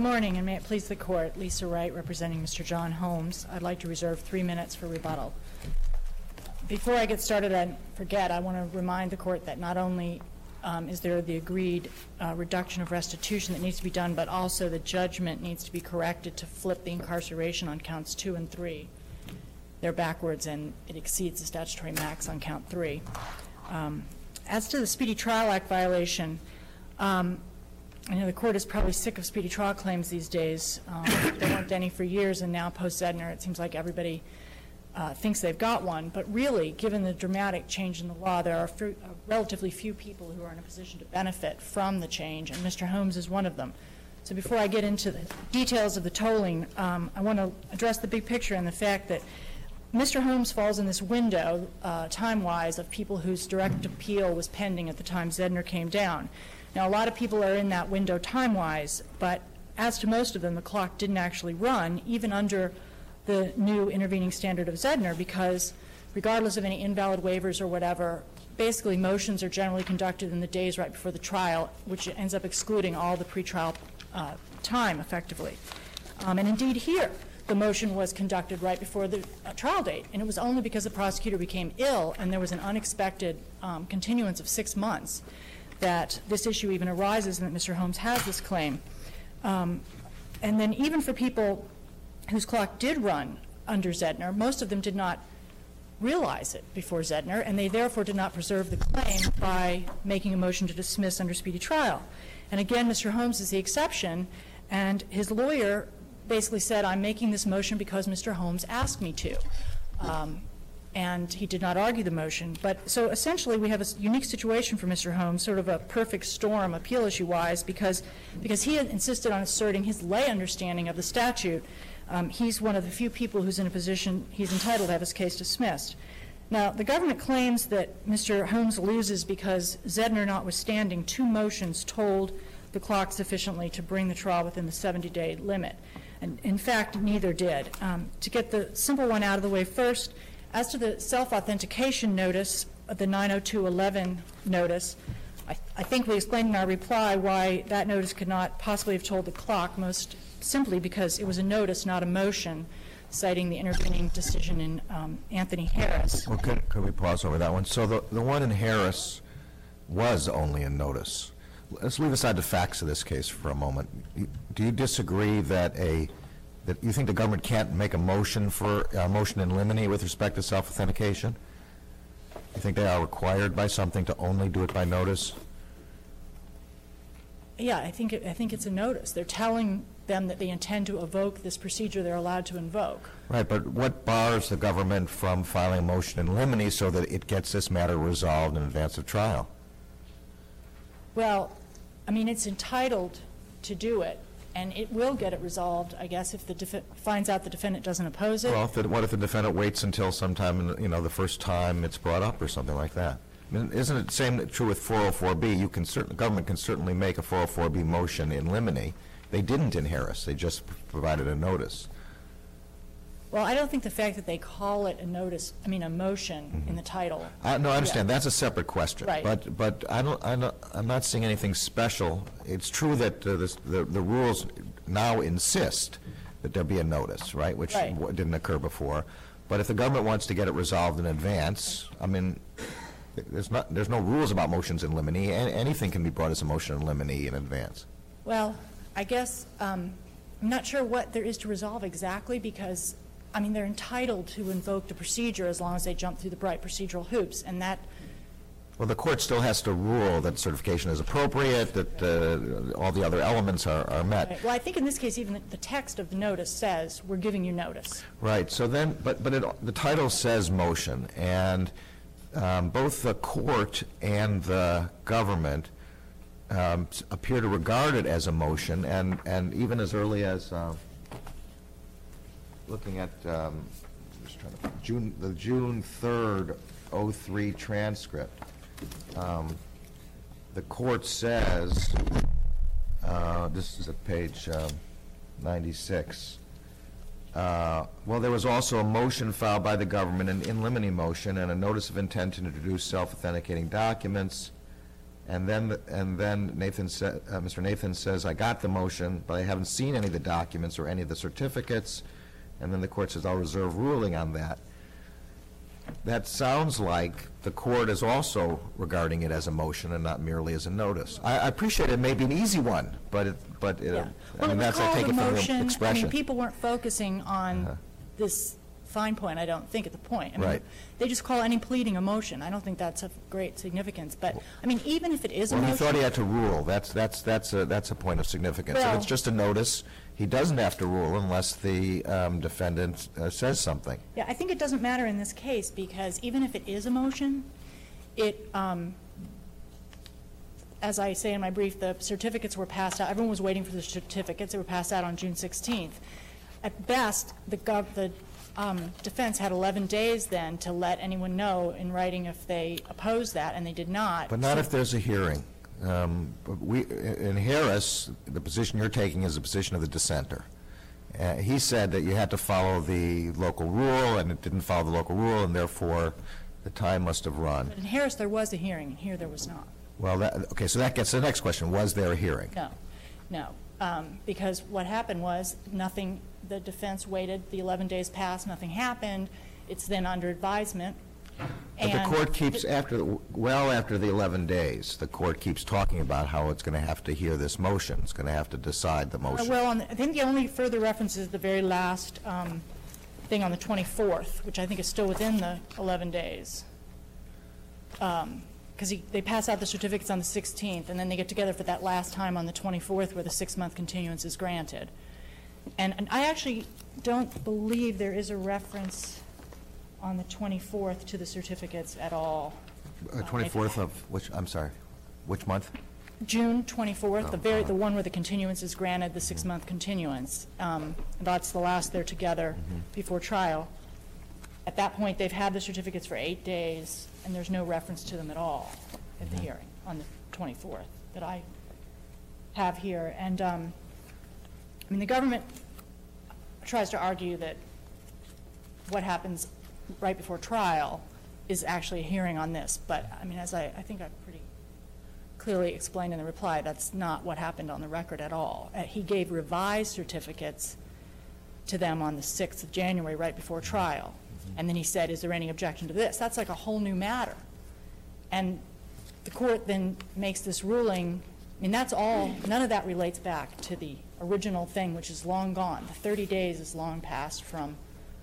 morning, and may it please the Court. Lisa Wright, representing Mr. John Holmes. I'd like to reserve 3 minutes for rebuttal. Before I get started, I want to remind the Court that not only is there the agreed reduction of restitution that needs to be done, but also the judgment needs to be corrected to flip the incarceration on counts 2 and 3. They're backwards, and it exceeds the statutory max on count 3. As to the Speedy Trial Act violation, I know the Court is probably sick of speedy trial claims these days. There weren't any for years, and now post-Zedner, it seems like everybody thinks they've got one. But really, given the dramatic change in the law, there are relatively few people who are in a position to benefit from the change, and Mr. Holmes is one of them. So before I get into the details of the tolling, I want to address the big picture and the fact that Mr. Holmes falls in this window, time-wise, of people whose direct appeal was pending at the time Zedner came down. Now, a lot of people are in that window time-wise, but as to most of them, the clock didn't actually run, even under the new intervening standard of Zedner, because regardless of any invalid waivers or whatever, basically motions are generally conducted in the days right before the trial, which ends up excluding all the pretrial time, effectively. And indeed here, the motion was conducted right before the trial date, and it was only because the prosecutor became ill and there was an unexpected continuance of 6 months that this issue even arises and that Mr. Holmes has this claim. And then even for people whose clock did run under Zedner, most of them did not realize it before Zedner, and they therefore did not preserve the claim by making a motion to dismiss under speedy trial. And again, Mr. Holmes is the exception, and his lawyer basically said, I'm making this motion because Mr. Holmes asked me to. And he did not argue the motion. But so essentially we have a unique situation for Mr. Holmes, sort of a perfect storm appeal issue-wise, because he had insisted on asserting his lay understanding of the statute. He's one of the few people who's in a position he's entitled to have his case dismissed. Now, the government claims that Mr. Holmes loses because Zedner, notwithstanding, 2 motions told the clock sufficiently to bring the trial within the 70-day limit. And in fact, neither did. To get the simple one out of the way first, as to the self-authentication notice, the 90211 notice, I think we explained in our reply why that notice could not possibly have told the clock, most simply because it was a notice, not a motion, citing the intervening decision in Anthony Harris. Well, could we pause over that one? So the one in Harris was only a notice. Let's leave aside the facts of this case for a moment. Do you disagree that you think the government can't make a motion for a motion in limine with respect to self-authentication? You think they are required by something to only do it by notice? Yeah, I think it's a notice. They're telling them that they intend to evoke this procedure they're allowed to invoke. Right, but what bars the government from filing a motion in limine so that it gets this matter resolved in advance of trial? Well, I mean, it's entitled to do it, and it will get it resolved, I guess, if the finds out the defendant doesn't oppose it. Well, what if the defendant waits until sometime, the first time it's brought up or something like that? I mean, isn't it the same true with 404B? The government can certainly make a 404B motion in limine. They didn't in Harris. They just provided a notice. Well, I don't think the fact that they call it a notice, a motion in the title. No, I understand. Yeah. That's a separate question. Right. But I'm not seeing anything special. It's true that the rules now insist that there be a notice, right, which didn't occur before. But if the government wants to get it resolved in advance, there's no rules about motions in limine. Anything can be brought as a motion in limine in advance. Well, I guess I'm not sure what there is to resolve exactly because, they're entitled to invoke the procedure as long as they jump through the bright procedural hoops, and that... Well, the court still has to rule that certification is appropriate, that all the other elements are met. Right. Well, I think in this case, even the text of the notice says, we're giving you notice. Right. So then, but the title says motion, and both the court and the government appear to regard it as a motion, and even as early as looking at the June 3rd, 03 transcript, the court says, this is at page 96, well, there was also a motion filed by the government, an in limine motion, and a notice of intent to introduce self-authenticating documents, and then Mr. Nathan says, I got the motion, but I haven't seen any of the documents or any of the certificates, and then the court says, I'll reserve ruling on that. That sounds like the court is also regarding it as a motion and not merely as a notice. I appreciate it may be an easy one, but Yeah. I mean, that's, I take it from the expression. I mean, people weren't focusing on this fine point, I don't think, at the point. I mean, Right. They just call any pleading a motion. I don't think that's of great significance. But, I mean, even if it is a Well, motion... he thought he had to rule. That's a point of significance. If Well- it's just a notice, he doesn't have to rule unless the defendant says something. Yeah, I think it doesn't matter in this case, because even if it is a motion, it, as I say in my brief, the certificates were passed out. Everyone was waiting for the certificates. They were passed out on June 16th. At best, the defense had 11 days then to let anyone know in writing if they opposed that, and they did not. But not if there's a hearing. In Harris, the position you're taking is the position of the dissenter. He said that you had to follow the local rule, and it didn't follow the local rule, and therefore the time must have run. But in Harris, there was a hearing, and here there was not. Well, okay, so that gets to the next question. Was there a hearing? No. Because what happened was nothing, the defense waited, the 11 days passed, nothing happened. It's then under advisement. But the court keeps, well after the 11 days, the court keeps talking about how it's going to have to hear this motion. It's going to have to decide the motion. Well, I think the only further reference is the very last thing on the 24th, which I think is still within the 11 days. Because they pass out the certificates on the 16th, and then they get together for that last time on the 24th where the 6-month continuance is granted. And I actually don't believe there is a reference on the 24th to the certificates at all. 24th of which, I'm sorry, which month? June 24th, the one where the continuance is granted, the 6-month continuance. That's the last they're together before trial. At that point, they've had the certificates for 8 days, and there's no reference to them at all at the hearing on the 24th that I have here. And, I mean, the government tries to argue that what happens right before trial is actually a hearing on this. But, I mean, as I think I've pretty clearly explained in the reply, that's not what happened on the record at all. He gave revised certificates to them on the 6th of January, right before trial. And then he said, is there any objection to this? That's like a whole new matter. And the court then makes this ruling. I mean, that's all, none of that relates back to the original thing, which is long gone. The 30 days is long past from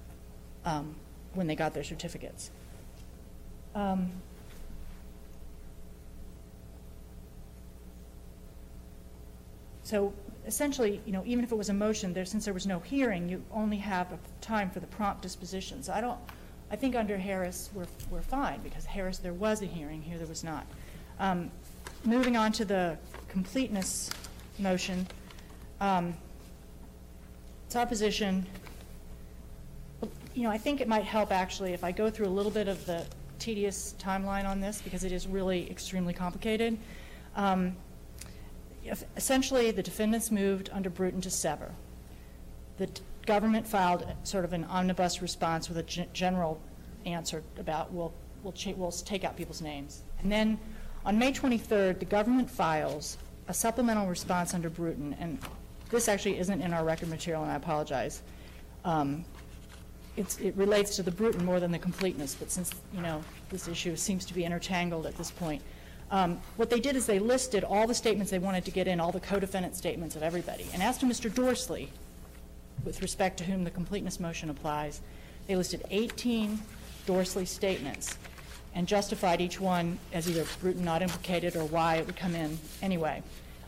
when they got their certificates. So essentially, you know, even if it was a motion, since there was no hearing, you only have time for the prompt disposition. So I think under Harris we're fine, because Harris there was a hearing, here there was not. Moving on to the completeness motion, it's our position. You know, I think it might help actually if I go through a little bit of the tedious timeline on this, because it is really extremely complicated. Essentially, the defendants moved under Bruton to sever. The government filed sort of an omnibus response with a general answer about we'll take out people's names. And then on May 23rd, the government files a supplemental response under Bruton, and this actually isn't in our record material, and I apologize. It relates to the Bruton more than the completeness, but since, you know, this issue seems to be intertangled at this point. What they did is they listed all the statements they wanted to get in, all the co-defendant statements of everybody. And as to Mr. Dorsley, with respect to whom the completeness motion applies, they listed 18 Dorsley statements and justified each one as either Bruton not implicated or why it would come in anyway.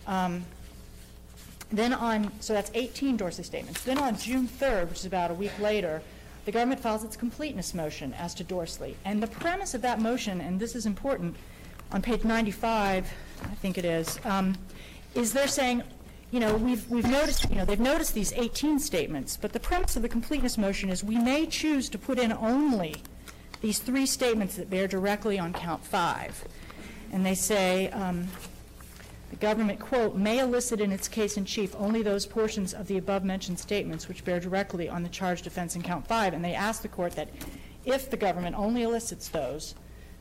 So that's 18 Dorsley statements. Then on June 3rd, which is about a week later, the government files its completeness motion as to Dorsley. And the premise of that motion, and this is important, on page 95, I think it is they're saying, you know, we've noticed, you know, they've noticed these 18 statements, but the premise of the completeness motion is we may choose to put in only these 3 statements that bear directly on count 5. And they say, the government, quote, may elicit in its case in chief only those portions of the above-mentioned statements which bear directly on the charged offense in count 5. And they ask the court that if the government only elicits those,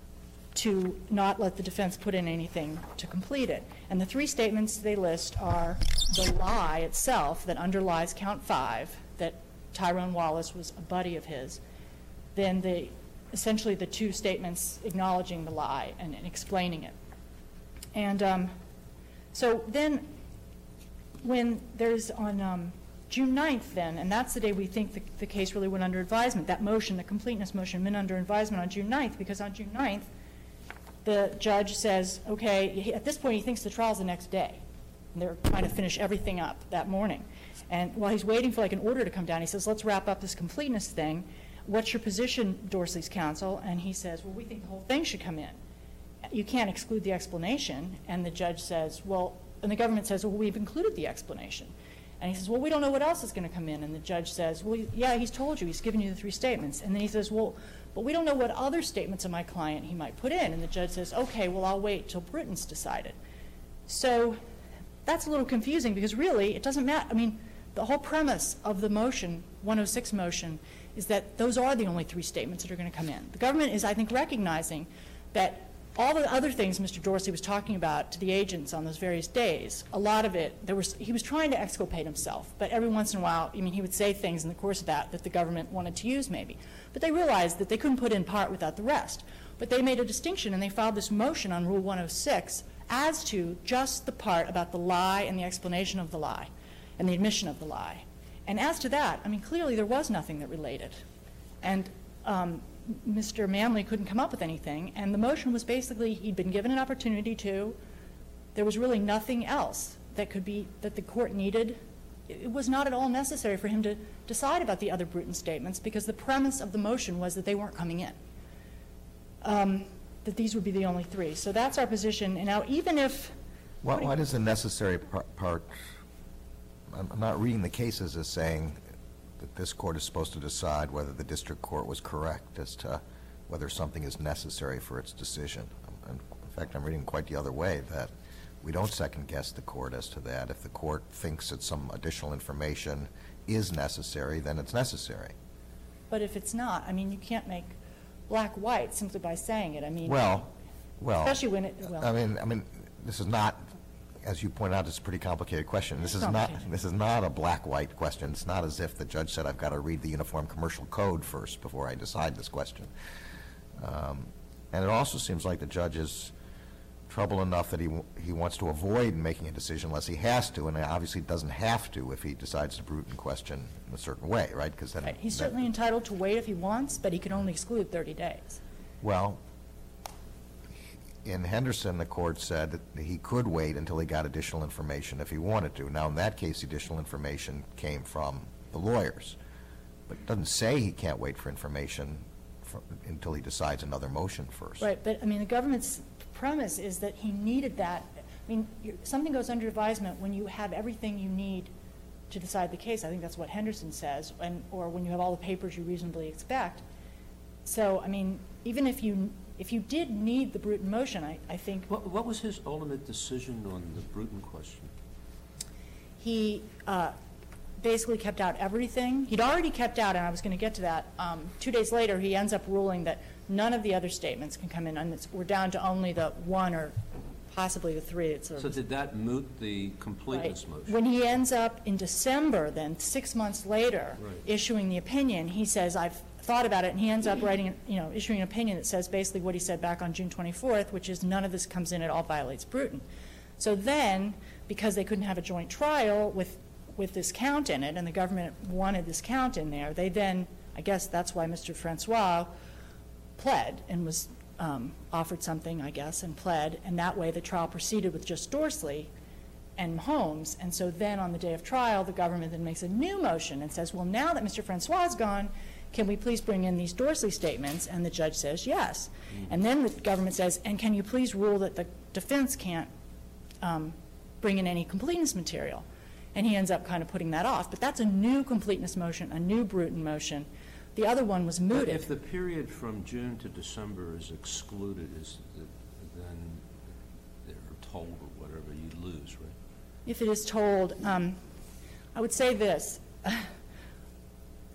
to not let the defense put in anything to complete it. And the three statements they list are the lie itself that underlies count 5, that Tyrone Wallace was a buddy of his, then essentially the two statements acknowledging the lie and explaining it. And so then when there's on June 9th then, and that's the day we think the case really went under advisement, that motion, the completeness motion, went under advisement on June 9th, because on June 9th, the judge says, okay, at this point he thinks the trial's the next day. And they're trying to finish everything up that morning. And while he's waiting for like an order to come down, he says, let's wrap up this completeness thing. What's your position, Dorsley's counsel? And he says, well, we think the whole thing should come in. You can't exclude the explanation. And the judge says, well, and the government says, well, we've included the explanation. And he says, well, we don't know what else is going to come in. And the judge says, well, yeah, he's told you. He's given you the three statements. And then he says, well, but we don't know what other statements of my client he might put in. And the judge says, okay, well, I'll wait till Bruton's decided. So that's a little confusing, because really it doesn't matter. I mean, the whole premise of the motion, 106 motion, is that those are the only three statements that are going to come in. The government is, I think, recognizing that all the other things Mr. Dorsey was talking about to the agents on those various days, a lot of it, he was trying to exculpate himself, but every once in a while, I mean, he would say things in the course of that the government wanted to use maybe. But they realized that they couldn't put in part without the rest. But they made a distinction, and they filed this motion on Rule 106 as to just the part about the lie and the explanation of the lie and the admission of the lie. And as to that, I mean, clearly there was nothing that related. And Mr. Manley couldn't come up with anything, and the motion was basically, he'd been given an opportunity to. There was really nothing else that could be, that the court needed. It was not at all necessary for him to decide about the other Bruton statements, because the premise of the motion was that they weren't coming in, that these would be the only three. So that's our position. And now, even if... Why does the necessary part, I'm not reading the cases as saying that this court is supposed to decide whether the district court was correct as to whether something is necessary for its decision. In fact, I'm reading quite the other way, that we don't second-guess the court as to that. If the court thinks that some additional information is necessary, then it's necessary. But if it's not, I mean, you can't make black-white simply by saying it. I mean, well, especially when it, well, I mean, this is not, as you point out, it's a pretty complicated question. This is not a black-white question. It's not as if the judge said, I've got to read the Uniform Commercial Code first before I decide this question. And it also seems like the judge is troubled enough that he wants to avoid making a decision unless he has to, and obviously doesn't have to if he decides to Bruton question in a certain way, right? Because then he's certainly entitled to wait if he wants, but he can only exclude 30 days. Well, in Henderson, the court said that he could wait until he got additional information if he wanted to. Now, in that case, the additional information came from the lawyers. But it doesn't say he can't wait for information until he decides another motion first. Right, but, I mean, the government's premise is that he needed that. I mean, something goes under advisement when you have everything you need to decide the case. I think that's what Henderson says, or when you have all the papers you reasonably expect. So, I mean, even if you did need the Bruton motion, I think... What was his ultimate decision on the Bruton question? He basically kept out everything. He'd already kept out, and I was going to get to that. 2 days later, he ends up ruling that none of the other statements can come in, and we're down to only the one or possibly the three. So did that moot the completeness motion? When he ends up in December, then 6 months later, issuing the opinion, he says, I've thought about it, and he ends up writing, issuing an opinion that says basically what he said back on June 24th, which is none of this comes in, it all violates Bruton. So then, because they couldn't have a joint trial with this count in it, and the government wanted this count in there, they then, I guess that's why Mr. Francois pled and was offered something, I guess, and pled, and that way the trial proceeded with just Dorsley and Holmes. And so then on the day of trial, the government then makes a new motion and says, well, now that Mr. Francois is gone, can we please bring in these Dorsley statements? And the judge says yes. And then the government says, and can you please rule that the defense can't bring in any completeness material? And he ends up kind of putting that off. But that's a new completeness motion, a new Bruton motion. The other one was mooted. But if the period from June to December is excluded, then they're told or whatever, you lose, right? If it is told, I would say this.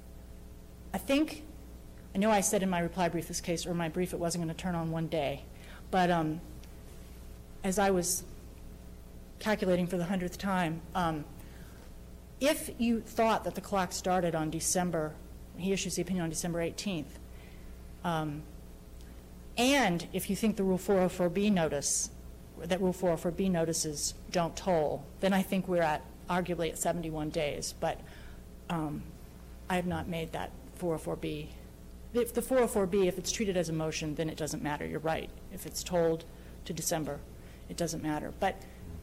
I know I said in my reply brief this case, or my brief, it wasn't going to turn on one day. But as I was calculating for the 100th time, if you thought that the clock started on December, he issues the opinion on December 18th, and if you think the Rule 404B notice, that Rule 404B notices don't toll, then I think we're at, arguably at 71 days. But I have not made that 404B. If the 404B, if it's treated as a motion, then it doesn't matter. You're right. If it's tolled to December, it doesn't matter. But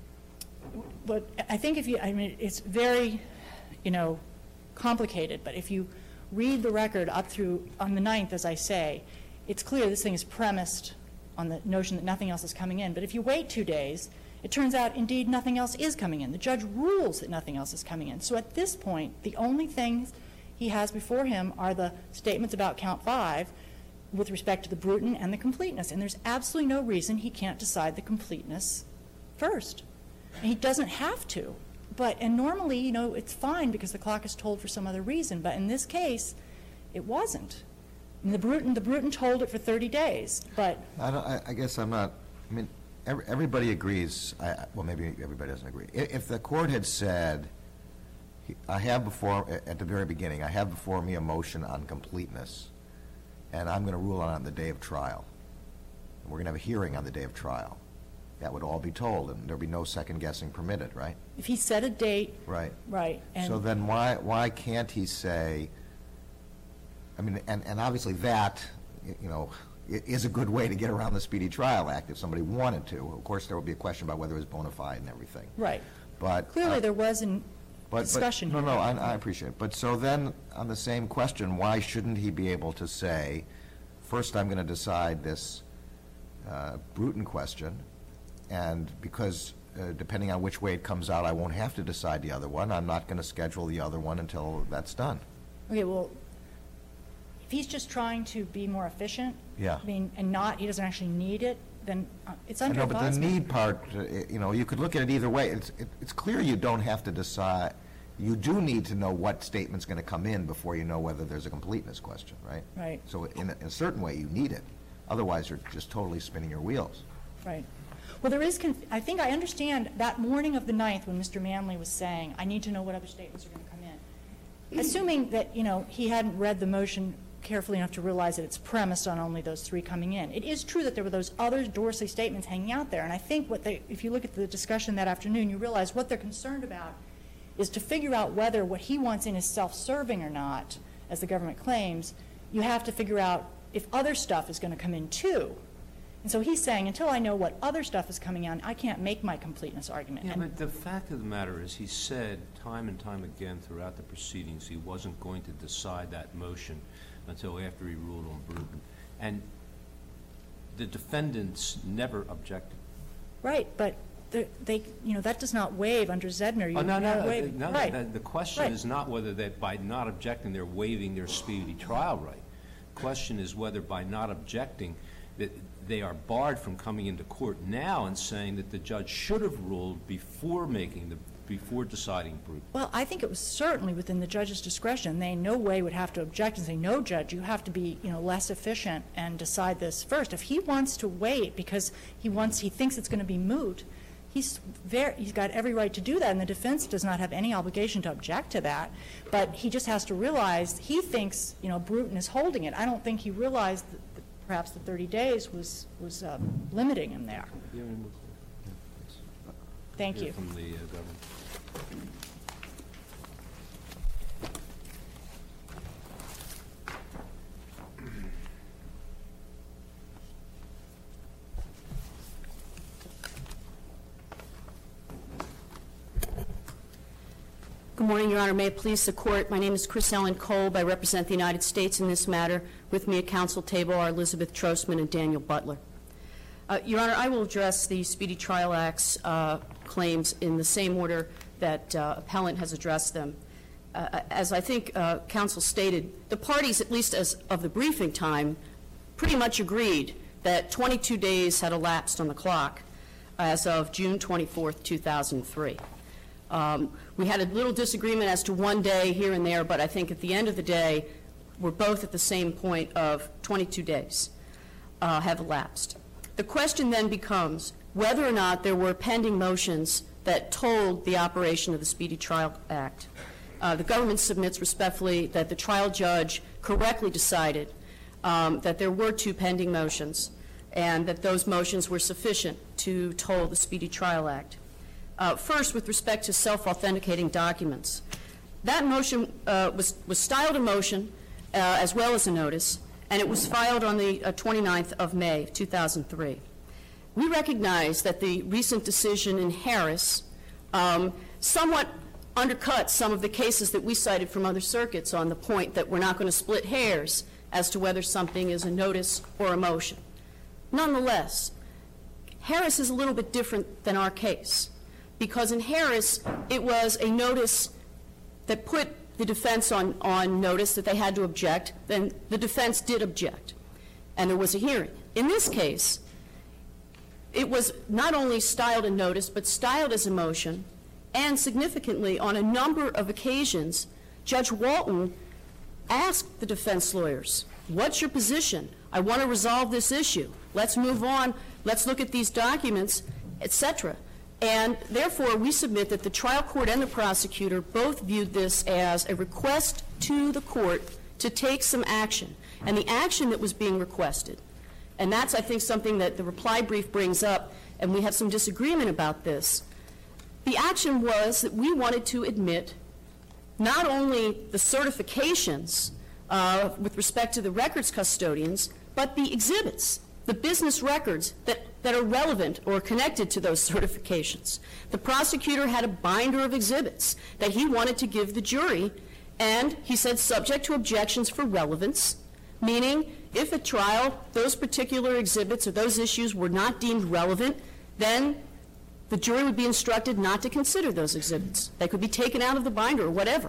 I think if you, I mean, it's very, complicated, but if you read the record up through, on the 9th, as I say, it's clear this thing is premised on the notion that nothing else is coming in. But if you wait 2 days, it turns out, indeed, nothing else is coming in. The judge rules that nothing else is coming in. So at this point, the only things he has before him are the statements about Count 5 with respect to the brutal and the completeness. And there's absolutely no reason he can't decide the completeness first. And he doesn't have to. And normally, it's fine because the clock is tolled for some other reason. But in this case, it wasn't. And the Bruton told it for 30 days. But I guess I'm not, I mean, everybody agrees, well, maybe everybody doesn't agree. If the court had said, I have before, at the very beginning, I have before me a motion on completeness, and I'm going to rule on it the day of trial. And we're going to have a hearing on the day of trial. That would all be told, and there'd be no second guessing permitted, right? If he set a date. Right. Right. So then why can't he say, I mean, and obviously that, is a good way to get around the Speedy Trial Act if somebody wanted to. Of course, there would be a question about whether it was bona fide and everything. Right. But clearly there was a discussion here. No, I appreciate it. But so then, on the same question, why shouldn't he be able to say, first I'm going to decide this Bruton question, and because depending on which way it comes out, I won't have to decide the other one. I'm not going to schedule the other one until that's done. Okay, well, if he's just trying to be more efficient, yeah. I mean, and he doesn't actually need it, then it's under I know, but the advisement. need part, you could look at it either way. It's clear you don't have to decide. You do need to know what statement's going to come in before you know whether there's a completeness question, right? Right. So in a certain way, you need it. Otherwise, you're just totally spinning your wheels. Right. Well, there is, I think I understand that morning of the 9th when Mr. Manley was saying, I need to know what other statements are going to come in. Assuming that, he hadn't read the motion carefully enough to realize that it's premised on only those 3 coming in. It is true that there were those other Dorsey statements hanging out there, and I think if you look at the discussion that afternoon, you realize what they're concerned about is to figure out whether what he wants in is self-serving or not, as the government claims. You have to figure out if other stuff is going to come in too. And so he's saying, until I know what other stuff is coming on, I can't make my completeness argument. Yeah, but the fact of the matter is he said time and time again throughout the proceedings he wasn't going to decide that motion until after he ruled on Bruton. And the defendants never objected. Right, but that does not waive under Zedner. No, right. The question is not whether that by not objecting they're waiving their speedy trial right. The question is whether by not objecting that they are barred from coming into court now and saying that the judge should have ruled before deciding Bruton. Well, I think it was certainly within the judge's discretion. They in no way would have to object and say, no, Judge, you have to be less efficient and decide this first. If he wants to wait because he thinks it's going to be moot, he's got every right to do that, and the defense does not have any obligation to object to that. But he just has to realize he thinks Bruton is holding it. I don't think he realized that perhaps the 30 days was limiting him there. Thank you. From the government. Good morning, Your Honor. May it please the Court. My name is Chris Ellen Kolb. I represent the United States in this matter. With me at counsel table are Elizabeth Trostman and Daniel Butler. Your Honor, I will address the Speedy Trial Act's claims in the same order that appellant has addressed them. As I think counsel stated, the parties, at least as of the briefing time, pretty much agreed that 22 days had elapsed on the clock as of June 24th, 2003. We had a little disagreement as to one day here and there, but I think at the end of the day, we're both at the same point of 22 days have elapsed. The question then becomes whether or not there were pending motions that told the operation of the Speedy Trial Act. The government submits respectfully that the trial judge correctly decided that there were 2 pending motions and that those motions were sufficient to toll the Speedy Trial Act. First, with respect to self-authenticating documents, that motion was styled a motion as well as a notice, and it was filed on the 29th of May, 2003. We recognize that the recent decision in Harris somewhat undercut some of the cases that we cited from other circuits on the point that we're not going to split hairs as to whether something is a notice or a motion. Nonetheless, Harris is a little bit different than our case, because in Harris, it was a notice that put the defense on notice that they had to object. Then the defense did object, and there was a hearing. In this case, it was not only styled a notice, but styled as a motion, and significantly, on a number of occasions, Judge Walton asked the defense lawyers, what's your position? I want to resolve this issue. Let's move on. Let's look at these documents, etc. And therefore, we submit that the trial court and the prosecutor both viewed this as a request to the court to take some action. And the action that was being requested, and that's, I think, something that the reply brief brings up, and we have some disagreement about this. The action was that we wanted to admit not only the certifications with respect to the records custodians, but the exhibits, the business records that are relevant or connected to those certifications. The prosecutor had a binder of exhibits that he wanted to give the jury, and he said subject to objections for relevance, meaning if at trial those particular exhibits or those issues were not deemed relevant, then the jury would be instructed not to consider those exhibits. They could be taken out of the binder or whatever.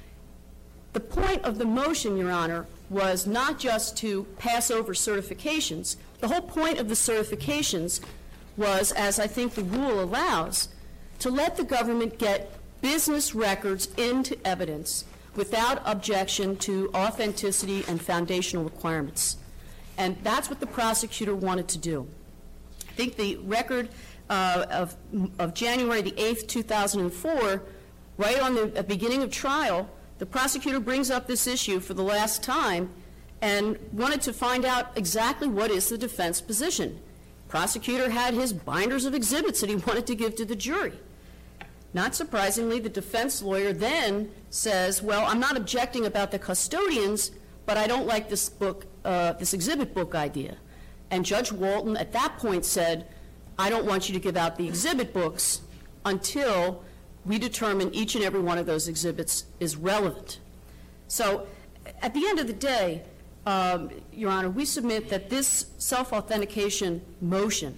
The point of the motion, Your Honor, was not just to pass over certifications. The whole point of the certifications was, as I think the rule allows, to let the government get business records into evidence without objection to authenticity and foundational requirements. And that's what the prosecutor wanted to do. I think the record of January the 8th, 2004, right on the beginning of trial, the prosecutor brings up this issue for the last time and wanted to find out exactly what is the defense position. Prosecutor had his binders of exhibits that he wanted to give to the jury. Not surprisingly, the defense lawyer then says, well, I'm not objecting about the custodians, but I don't like this book, this exhibit book idea. And Judge Walton at that point said, I don't want you to give out the exhibit books until we determine each and every one of those exhibits is relevant. So at the end of the day, Your Honor, we submit that this self-authentication motion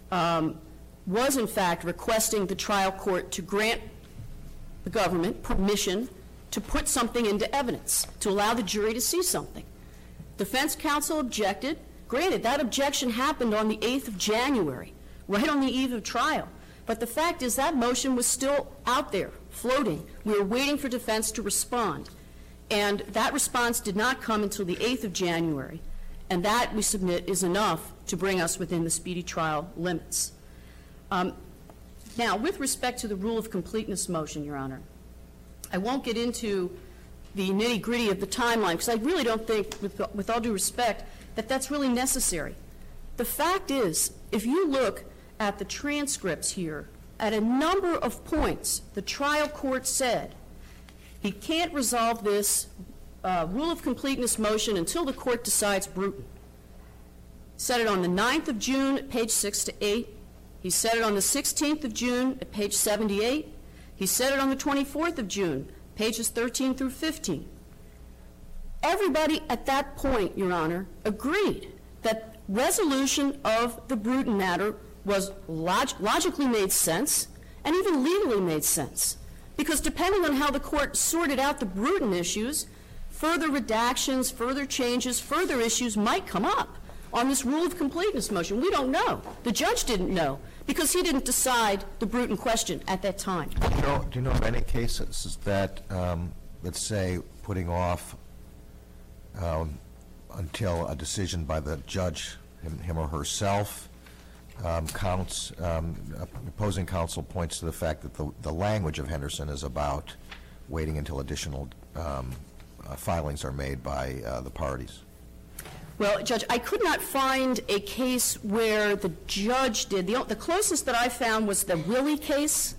was in fact requesting the trial court to grant the government permission to put something into evidence, to allow the jury to see something. Defense counsel objected. Granted, that objection happened on the 8th of January, right on the eve of trial. But the fact is that motion was still out there, floating. We were waiting for defense to respond. And that response did not come until the 8th of January. And that, we submit, is enough to bring us within the speedy trial limits. Now, with respect to the rule of completeness motion, Your Honor, I won't get into the nitty-gritty of the timeline, because I really don't think, with all due respect, that that's really necessary. The fact is, if you look at the transcripts here, at a number of points, the trial court said he can't resolve this rule of completeness motion until the court decides Bruton. Said it on the 9th of June at page 6 to 8. He said it on the 16th of June at page 78. He said it on the 24th of June, pages 13 through 15. Everybody at that point, Your Honor, agreed that resolution of the Bruton matter was logically made sense and even legally made sense. Because depending on how the court sorted out the Bruton issues, further redactions, further changes, further issues might come up on this rule of completeness motion. We don't know. The judge didn't know because he didn't decide the Bruton question at that time. Do you know of any cases that, let's say, putting off until a decision by the judge, him or herself, opposing counsel points to the fact that the language of Henderson is about waiting until additional filings are made by the parties. Well, Judge, I could not find a case where the judge did. The closest that I found was the Willie case,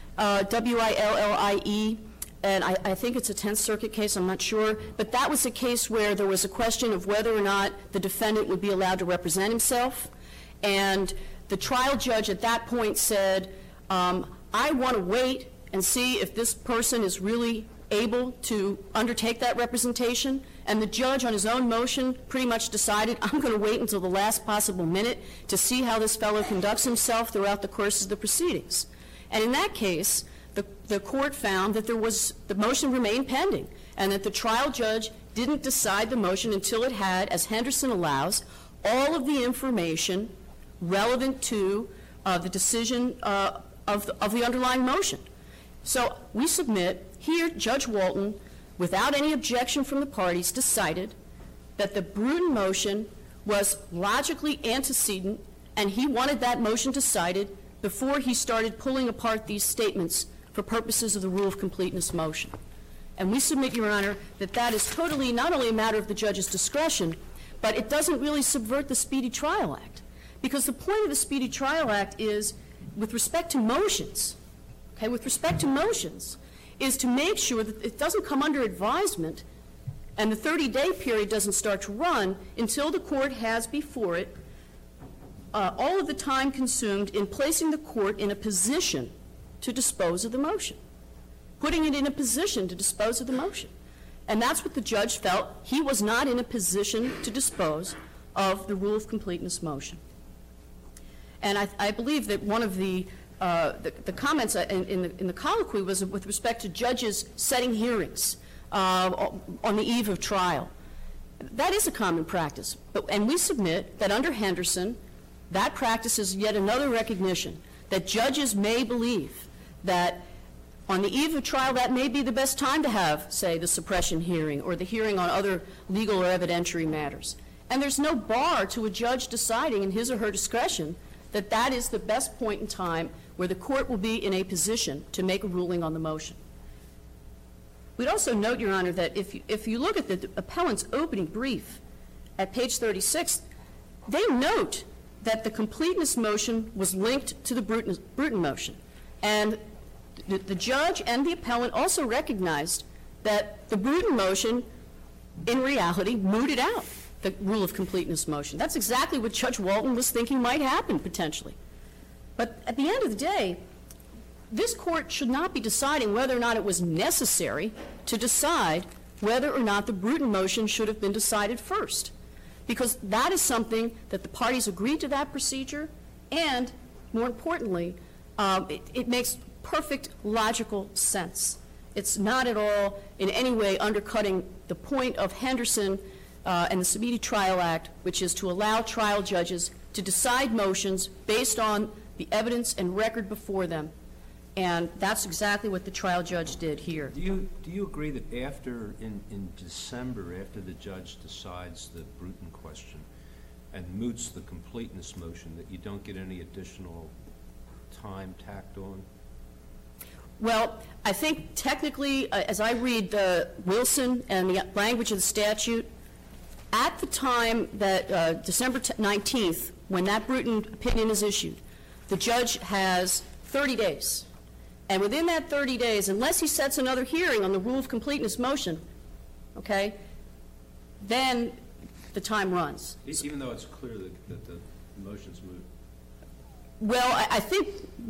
W-I-L-L-I-E, and I think it's a 10th Circuit case, I'm not sure, but that was a case where there was a question of whether or not the defendant would be allowed to represent himself, and the trial judge at that point said, I want to wait and see if this person is really able to undertake that representation, and the judge on his own motion pretty much decided, I'm going to wait until the last possible minute to see how this fellow conducts himself throughout the course of the proceedings. And in that case, the court found that the motion remained pending, and that the trial judge didn't decide the motion until it had, as Henderson allows, all of the information relevant to the decision of the underlying motion. So we submit here, Judge Walton, without any objection from the parties, decided that the Bruton motion was logically antecedent, and he wanted that motion decided before he started pulling apart these statements for purposes of the rule of completeness motion. And we submit, Your Honor, that that is totally not only a matter of the judge's discretion, but it doesn't really subvert the Speedy Trial Act. Because the point of the Speedy Trial Act is, with respect to motions, okay, with respect to motions, is to make sure that it doesn't come under advisement and the 30-day period doesn't start to run until the court has before it all of the time consumed in placing the court in a position to dispose of the motion, putting it in a position to dispose of the motion. And that's what the judge felt. He was not in a position to dispose of the rule of completeness motion. And I believe that one of the comments in the colloquy was with respect to judges setting hearings on the eve of trial. That is a common practice. And we submit that under Henderson, that practice is yet another recognition that judges may believe that on the eve of trial, that may be the best time to have, say, the suppression hearing or the hearing on other legal or evidentiary matters. And there's no bar to a judge deciding in his or her discretion that that is the best point in time where the court will be in a position to make a ruling on the motion. We'd also note, Your Honor, that if you look at the appellant's opening brief at page 36, they note that the completeness motion was linked to the Bruton motion. And the judge and the appellant also recognized that the Bruton motion, in reality, mooted out the rule of completeness motion. That's exactly what Judge Walton was thinking might happen, potentially. But at the end of the day, this court should not be deciding whether or not it was necessary to decide whether or not the Bruton motion should have been decided first, because that is something that the parties agreed to that procedure, and more importantly, it makes perfect logical sense. It's not at all in any way undercutting the point of Henderson and the Speedy Trial Act, which is to allow trial judges to decide motions based on the evidence and record before them. And that's exactly what the trial judge did here. Do you agree that after, in December, after the judge decides the Bruton question and moots the completeness motion, that you don't get any additional time tacked on? Well, I think technically, as I read the Wilson and the language of the statute, at the time that December 19th, when that Bruton opinion is issued, the judge has 30 days. And within that 30 days, unless he sets another hearing on the rule of completeness motion, okay, then the time runs. Even though it's clear that the motion's moved? Well, I think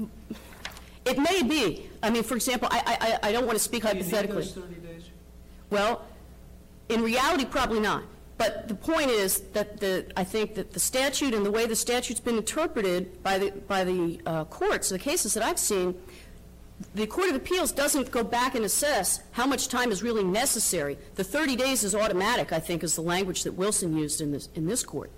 it may be. I mean, for example, I don't want to speak hypothetically. Do you need those 30 days? Well, in reality, probably not. But the point is that I think that the statute and the way the statute's been interpreted by the courts, the cases that I've seen, the Court of Appeals doesn't go back and assess how much time is really necessary. The 30 days is automatic, I think, is the language that Wilson used in this court.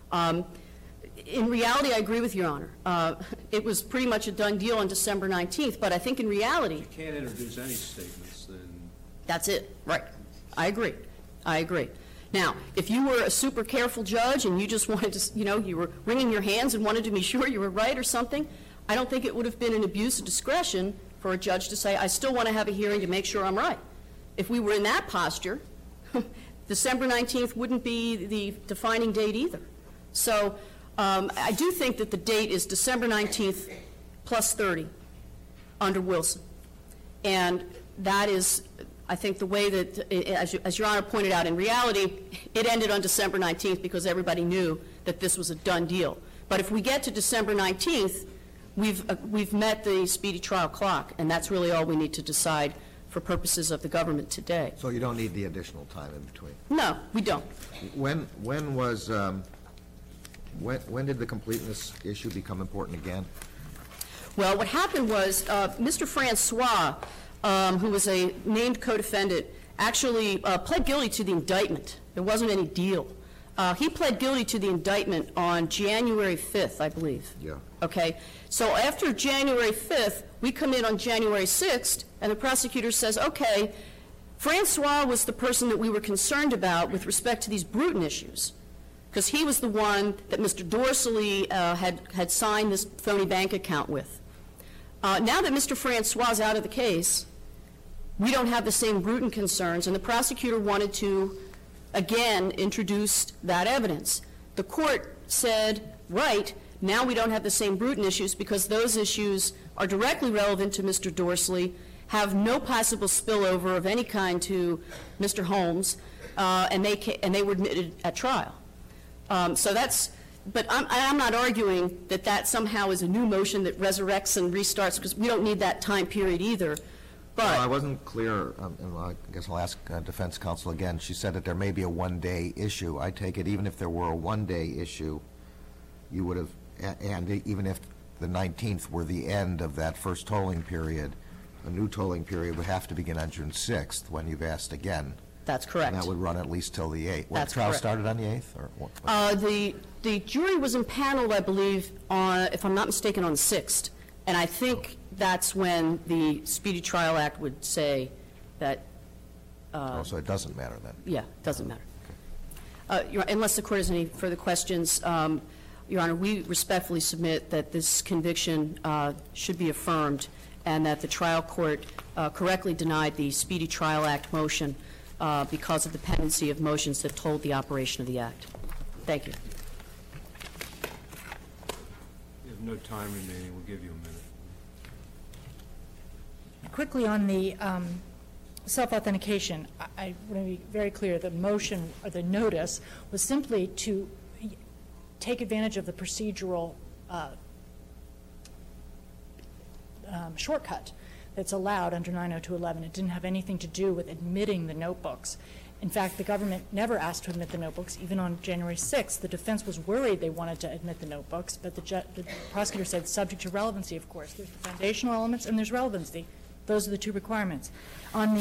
In reality, I agree with Your Honor. It was pretty much a done deal on December 19th, but I think in reality... If you can't introduce any statements, then... That's it, right. I agree. I agree. Now, if you were a super careful judge and you just wanted to, you were wringing your hands and wanted to be sure you were right or something, I don't think it would have been an abuse of discretion for a judge to say, I still want to have a hearing to make sure I'm right. If we were in that posture, December 19th wouldn't be the defining date either. So I do think that the date is December 19th plus 30 under Wilson. And that is, I think, the way that, as Your Honor pointed out, in reality, it ended on December 19th because everybody knew that this was a done deal. But if we get to December 19th, we've met the speedy trial clock, and that's really all we need to decide for purposes of the government today. So you don't need the additional time in between? No, we don't. When did the completeness issue become important again? Well, what happened was Mr. Francois, who was a named co-defendant, actually pled guilty to the indictment. There wasn't any deal. He pled guilty to the indictment on January 5th, I believe. Yeah. Okay? So after January 5th, we come in on January 6th, and the prosecutor says, okay, Francois was the person that we were concerned about with respect to these Bruton issues, because he was the one that Mr. Dorsey had signed this phony bank account with. Now that Mr. Francois is out of the case, we don't have the same Bruton concerns, and the prosecutor wanted to, again, introduce that evidence. The court said, right, now we don't have the same Bruton issues because those issues are directly relevant to Mr. Dorsey, have no possible spillover of any kind to Mr. Holmes, and they were admitted at trial. So that's, but I'm not arguing that that somehow is a new motion that resurrects and restarts, because we don't need that time period either. But Well, I wasn't clear, and I guess I'll ask defense counsel again. She said that there may be a one-day issue. I take it even if there were a one-day issue, you would have, and even if the 19th were the end of that first tolling period, a new tolling period would have to begin on June 6th when you've asked again. that's correct. And that would run at least till the 8th. That's the trial correct. started on the 8th? Or what? The jury was impaneled, I believe, on, if I'm not mistaken, on the 6th. And I think that's when the Speedy Trial Act would say that, So it doesn't matter then? yeah, it doesn't matter. Unless the court has any further questions, Your Honor, we respectfully submit that this conviction should be affirmed and that the trial court correctly denied the Speedy Trial Act motion because of the pendency of motions that told the operation of the act. Thank you. We have no time remaining. We'll give you a minute. Quickly on the self-authentication, I want to be very clear, the motion, or the notice, was simply to take advantage of the procedural shortcut that's allowed under 902.11. It didn't have anything to do with admitting the notebooks. In fact, the government never asked to admit the notebooks. Even on January 6th, the defense was worried they wanted to admit the notebooks, but the prosecutor said, subject to relevancy, of course. There's the foundational elements and there's relevancy. Those are the two requirements. On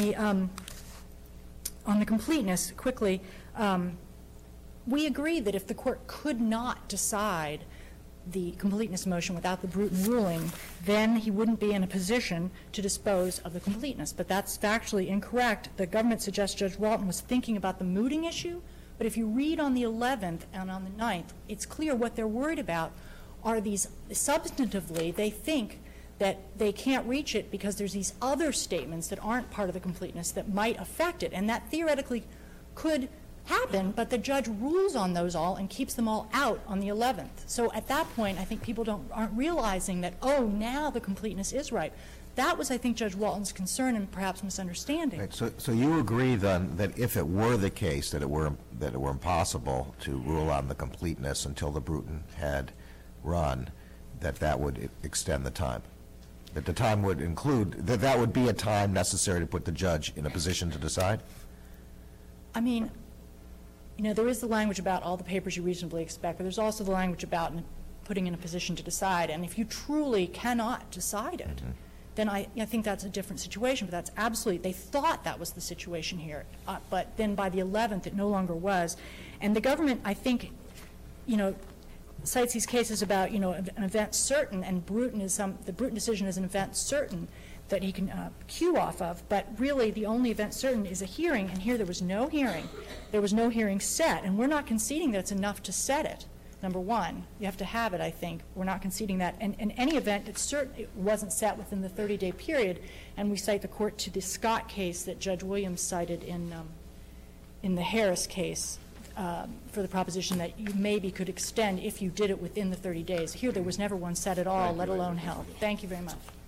the completeness, quickly, we agree that if the court could not decide the completeness motion without the Bruton ruling, then he wouldn't be in a position to dispose of the completeness. But that's factually incorrect. The government suggests Judge Walton was thinking about the mooting issue, but if you read on the 11th and on the 9th, it's clear what they're worried about are these, substantively, they think that they can't reach it because there's these other statements that aren't part of the completeness that might affect it, and that theoretically could happen, but the judge rules on those all and keeps them all out on the 11th. So at that point, I think people aren't realizing that, oh, now the completeness is right. That was, I think, Judge Walton's concern and perhaps misunderstanding. Right, so you agree then that if it were the case that it were impossible to rule on the completeness until the Bruton had run, that would extend the time? That the time would include, that would be a time necessary to put the judge in a position to decide? I mean, you know, there is the language about all the papers you reasonably expect, but there's also the language about putting in a position to decide. And if you truly cannot decide it, then I think that's a different situation. But that's absolutely, they thought that was the situation here. But then by the 11th, it no longer was. And the government, I think, you know, cites these cases about, you know, an event certain, and Bruton is the Bruton decision is an event certain. that he can cue off of, but really the only event certain is a hearing, and here there was no hearing. There was no hearing set, and we're not conceding that it's enough to set it. Number one, you have to have it, I think. We're not conceding that. And in any event, it's certain it wasn't set within the 30-day period, and we cite the court to the Scott case that Judge Williams cited in the Harris case for the proposition that you maybe could extend if you did it within the 30 days. Here, there was never one set at all, let alone held. Thank you very much.